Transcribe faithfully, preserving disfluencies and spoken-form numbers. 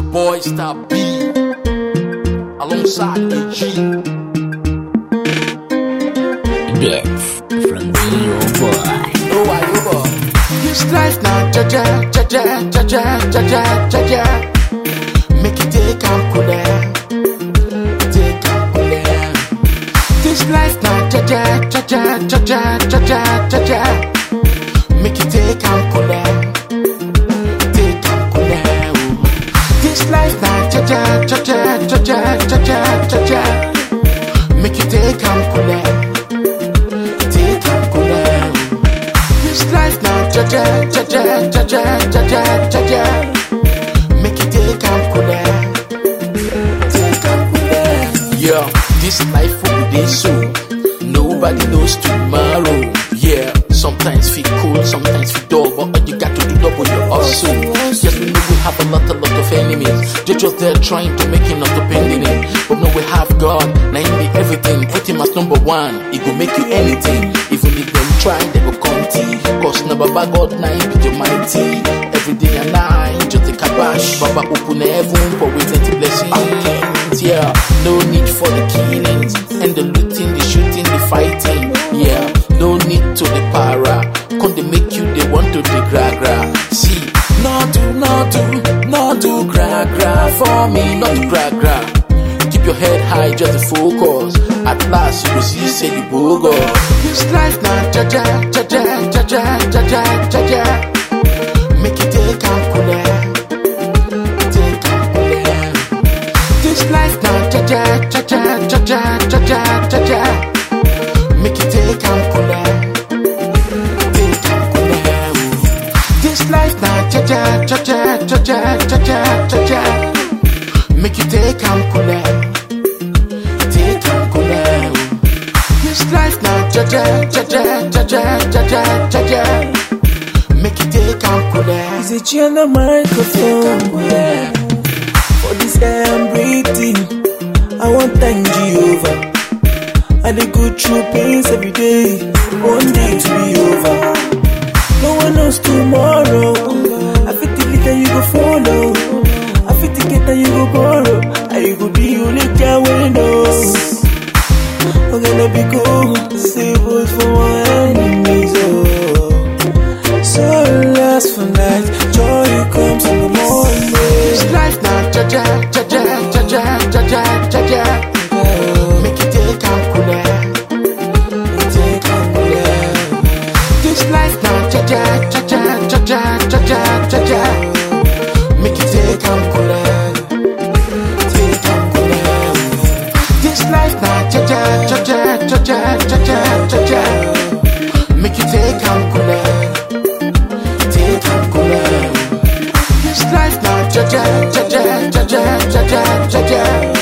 boy Star B alongside A G. Death from your boy. Oh, why you boy? This life now, ja ja ja ja ja ja ja ja ja ja. Make it take and cool down, take and cool down. This life now, ja ja ja ja ja ja ja ja ja ja. Make it take and cool down, take and cool down. This life now, ja ja ja ja ja ja ja ja ja ja. Make it take and cool down. Life now, ja ja ja ja ja ja ja ja ja ja. Make it take and cool down, take and cool down. Yeah, this life will be so. Nobody knows tomorrow. Yeah, sometimes feel cool, sometimes feel dull, but all you got to do double your hustle. Yes, we know we have a lot, a lot of enemies. They're just there trying to make him not depending it. But no, we have God, now he be everything. Put him as number one, he go make you anything. Even if them try, they go come tea. Cause now Baba God, now he be the mighty. Every day and night, just a kabash. Baba open heaven for waiting to blessings. Yeah, no need for the killings and the looting, the shooting, the fighting. Yeah, no need to the para. Come they make you, they want to the gra gra. See, no do, no do, no do gra gra for me, not do gra gra. Keep your head high, just to focus. At last you will see, say the bogo. This life now, ja ja ja ja ja ja ja ja ja ja. Make it take and cool down, take and cool down. This life now, ja ja ja ja ja ja ja ja ja ja. Make it take and cool down, take and cool down. This life now, ja ja ja ja ja ja ja ja ja ja. Make it take and cool down, take and cool down. This life now, ja ja ja ja ja ja ja ja ja ja. Make it take and cool down. Is it you on the microphone? For this air I'm breathing, I want thank Jehovah. I dey go through pains every day. One day to be over. No one knows tomorrow. I fit to lead and you go follow. I fit to get and you go borrow. And you go be only guy we know. I'm gonna be cool. Save voice for my enemies. Oh, so last for night. Joy comes in the morning. This life now, ja ja ja ja ja ja ja ja ja ja. Make it take and cool down, take and cool down. This life now, ja ja ja ja ja ja ja ja ja ja. Make it take and cool down, take and cool down. This life now, ja ja ja ja ja ja ja ja ja ja. Make it take and cool down, take and cool down. This life now, ja ja ja ja ja ja ja ja ja.